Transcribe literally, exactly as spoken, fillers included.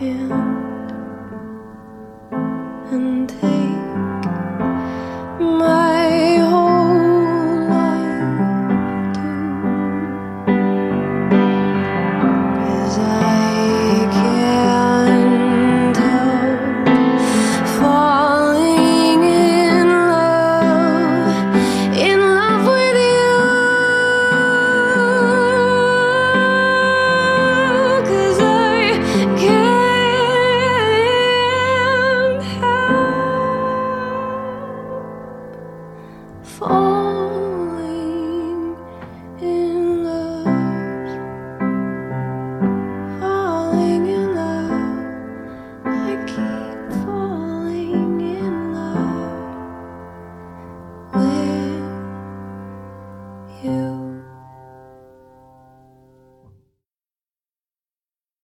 hand and take my whole life too, 'cause I can't help falling in love, in love with you, 'cause I can't help falling in love, falling in love. I keep falling in love with you.